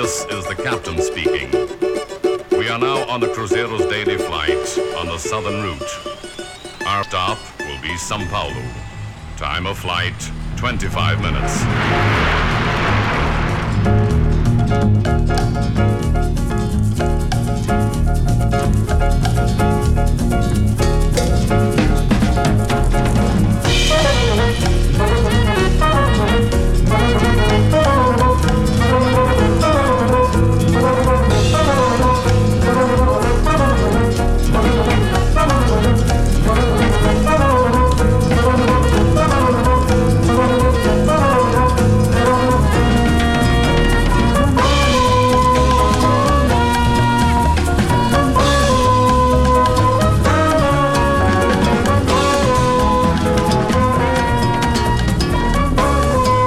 This is the captain speaking. We are now on the Cruzeiro's daily flight on the southern route. Our stop will be São Paulo. Time of flight, 25 minutes.